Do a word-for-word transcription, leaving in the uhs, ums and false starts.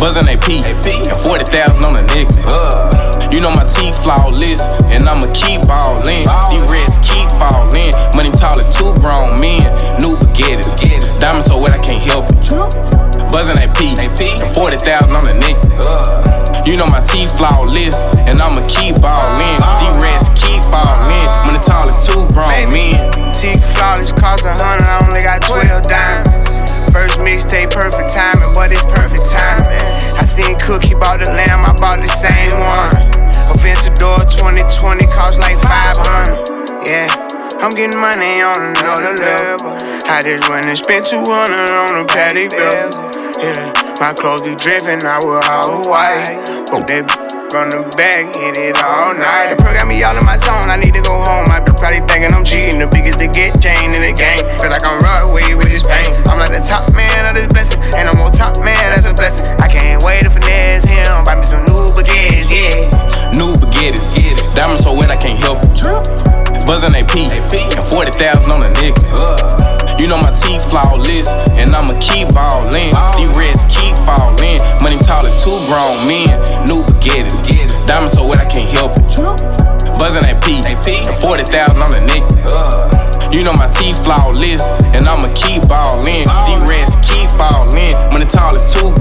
Buzzin' A P, and forty thousand on the necklace. You know my teeth flawless, and I'ma keep ballin'. These reds keep fallin'. Money tall as two grown men. New Bugattis, diamonds so wet I can't help it. Buzzin' A P, and forty thousand on the necklace. You know my teeth flawless, and I'ma keep ballin'. These reds keep fallin'. Money tall as two grown men. Teeth flawless, cost a hundred, I only got twelve dimes. First mixtape, perfect timing, but it's perfect timing. I seen Cook, he bought the lamb, I bought the same one. Aventador twenty twenty cost like five hundred. Yeah, I'm getting money on another level. I just went and spent two hundred on a paddy belt. Yeah, my clothes be dripping, I was all white. But that from the back, hit it all night. The pro got me all in my zone, I need to go home. I be probably thinking I'm cheating, the biggest to get chain in the game. Feel like I'm right away with this pain. I'm like the top man of this blessing, and I'm on top man, that's a blessing. I can't wait to finesse him, buy me some new Bugattis, yeah. New Bugattis, diamonds so wet I can't help it. Buzzin' A P, and forty thousand on the necklace. You know my teeth flawless, and I'ma keep ballin'. These reds keep fallin'. Money tall as two grown men. New Bugattis, diamonds so wet I can't help it. Buzzin' A P, and forty thousand on the necklace. You know my teeth flawless, and I'ma keep ballin'. These reds keep fallin'. Money tall as two